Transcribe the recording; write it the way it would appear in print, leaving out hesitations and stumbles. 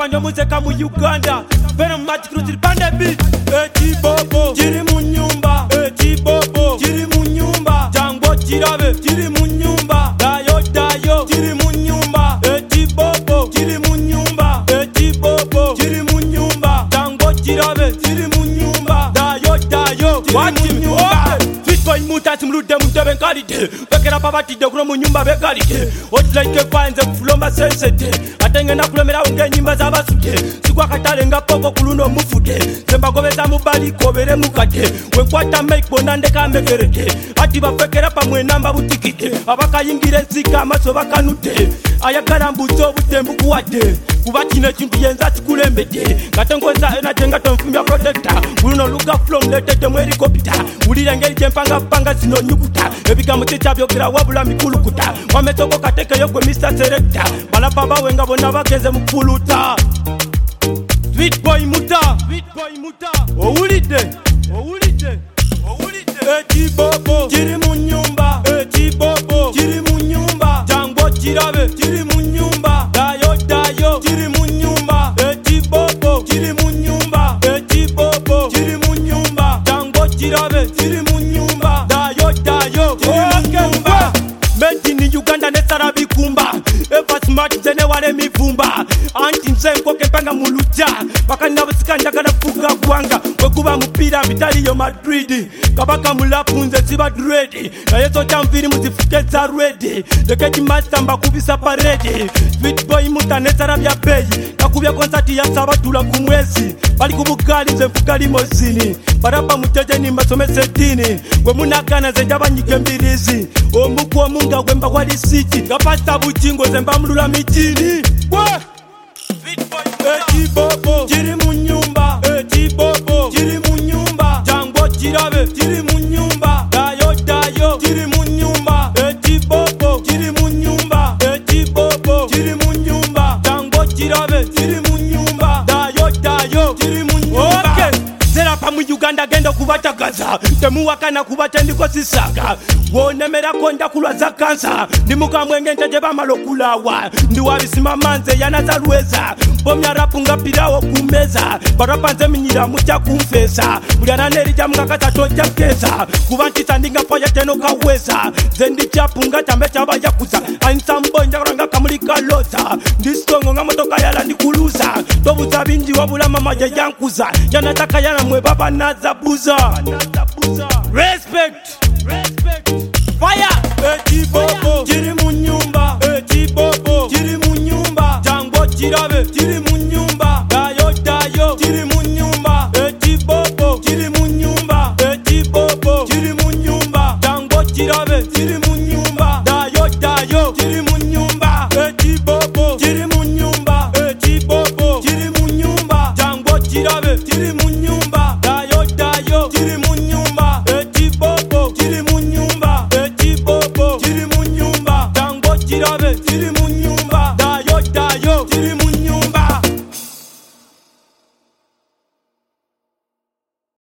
Banja muzeka mu Uganda Venom Magic Roots Banda beat Bobo Jiri mu nyumba Bobo Jiri mu nyumba Jango Kirabe Jiri mu nyumba Dayo Jiri mu nyumba Bobo Jiri mu nyumba Bobo Jiri mu nyumba Jango Kirabe Jiri mu nyumba Dayo Jiri mu nyumba Boy mutati mlude mutebe nkalite Bekera pabatide kuno mu nyumba bekalite Otilaike kwanze kufulomba sensete Atenge na kulemera unge nyimba zabasuke Sikwa katale nga poko kuluno mufute Semba gobeza mubali kobere mukate Wenkwata make bonande kamegerete Ati bafekera pa mwenamba butikite Abaka yingire zika maso bakanute Ayagala mbuzo butembu kuwate Kubatine chintu yenza tikulembete Ngatengoza enajenga tonfumbia protector Uluno luka from letete mwerikopita Ulire ngeri jempanga panga zino nyukuta Ebiga mutita byogera wabula mikulukuta Wametoko kateke yokwe Mr. Selector Balapamba wenga bona bagenze mukuluta Sweet boy muta Owulide Bobo Jiri mu nyumba Bobo Jiri mu nyumba Jango Kirabe Jiri mu nyumba Dayo Jiri mu nyumba Bobo Jiri mu nyumba Bobo Jiri mu nyumba Jango Kirabe Jiri mu nyumba Dayo Jiri mu nyumba Made in Uganda nesara bikumba Eva smart zene wale mivumba Anti nzenko kempanga muluja Baka nabusika njagala fuga gwanga Wekuba mupira mitali yo Madrid Kabaka mulapunze ziba dread Na yeso chamviri muzifuke za ready Deketi master mbakubisa paredi Sweet boy muta nesara bya peyi Nakubya konsati ya sabatula kumwezi Bali kubugali nzemfuka limozini Barapa muteje ni masome setini Wemunagana zenjaba nyikembirizi Omuku omunga wemba wali siti Gapasta buchingo zemba mlula mitini Bobo Jiri mu nyumba Bobo Jiri mu nyumba Jango Kirabe Jiri mu nyumba Dayo Jiri mu nyumba Bobo Jiri mu nyumba Bobo Jiri mu nyumba Jango Kirabe Jiri mu nyumba Dayo Jiri mu nyumba Serapa mu Uganda genda kubatagaza Temuwakana kubate ndiko sisaka Wonemera konda kulwaza kansa Ndimuka mwenge nteje bamalo kulawa Ndiwabisima manze yanaza lweza Bomya rapu nga pirawo kumeza Barapa nze minyira mucha kumfesa Muliana nerija mga kata toja kesa Kubantisa ndinga poya teno kaweza Zendi chapu nga chambe chaba yakuza Ansambo njakaranga kamulika loza Ndistongo nga motoka yala ndikuluza Tobuza binji wabula mama yankuza Yanataka yana mwe baba nazabuza Respect Fire Bobo Jiri mu nyumba Bobo Jiri mu nyumba Jango Kirabe Jiri mu nyumba Dayo Jiri mu nyumba Bobo Jiri mu nyumba Bobo Jiri mu nyumba Jango Kirabe Jiri mu nyumba Dayo Jiri mu nyumba Bobo Jiri mu nyumba Bobo Jiri mu nyumba Jango Kirabe Jiri mu nyumba Dayo Jiri mu nyumba Bobo Jiri mu nyumba Bobo Jiri mu nyumba Jango Kirabe Jiri mu nyumba